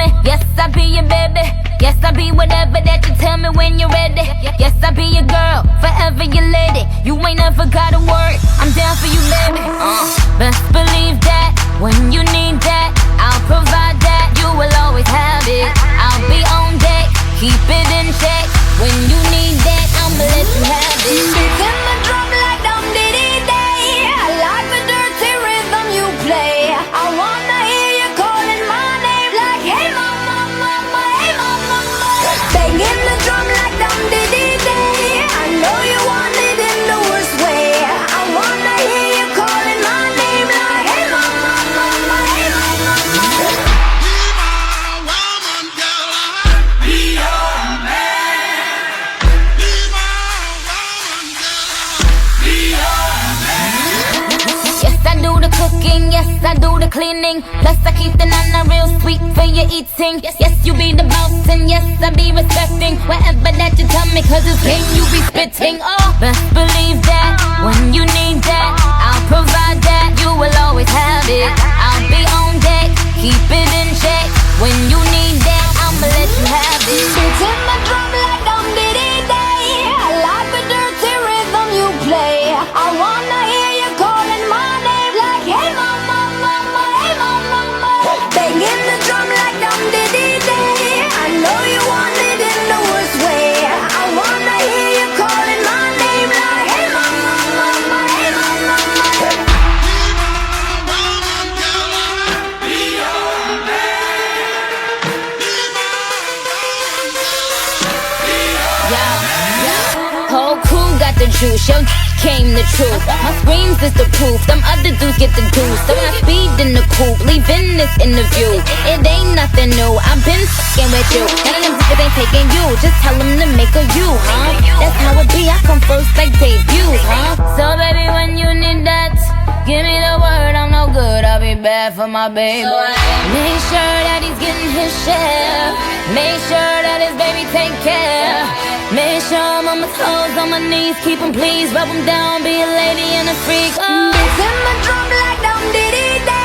me. Yes, I'll be your baby. Yes, I'll be whatever that you tell me when you're ready. Yes, I'll be your girl, forever your lady. You ain't never gotta worry, I'm down for you, baby. Best believe that when you need that, I'll provide that. You will always have it. I'll be on deck, keep it in check. When you need that, I'ma let you have it. Beats in the drum like dum diddy day. I like the dirty rhythm you play. I wanna hear you calling my name like, hey mama, mama, hey mama, mama. Banging the drum like dum diddy day. I know you want it in the worst way. I wanna hear you calling my name like, hey mama, mama, hey mama, mama. Be my woman, girl, I'll be your man. Be my woman, girl, I'll be your man. Yes, I do the cooking, yes, I do the cleaning. Plus I keep the nana real sweet for your eating. Yes, you be the boss and yes, I be respecting whatever that you tell me, cause it's game you be spitting. Oh, best believe that when you need that, I'll provide that. You will always have it. I'll be on deck, keep it in check. When you need that, I'ma let you have it. Beats in my drum like dum diddy day. I like the dirty rhythm you play. I wanna hear you calling my name like, hey mama, mama, hey mama, mama. Banging the drum like dum diddy day. I know you want it in the worst way. I wanna hear you calling my name like, hey mama, mama, hey mama, mama. Be my woman, girl, I'll be your man. Be my woman, girl, I'll be your Whole crew got the juice, yo came the truth. My screams is the proof, them other dudes get the goose. So I speed in the coupe, leaving this interview. It ain't nothing new, I've been fucking with you. None of them niggas ain't taking you, just tell them to make a you, huh? That's how it be, I come first like debuts, huh? So baby, when you need that, give me the word, I'm no good, I'll be bad for my baby. Make sure that he's getting his share. Make sure that his baby take care. Make sure I'm on my toes, on my knees, keep him please, rub him down, be a lady and a freak. Oh. Beats in my drum like dum diddy day.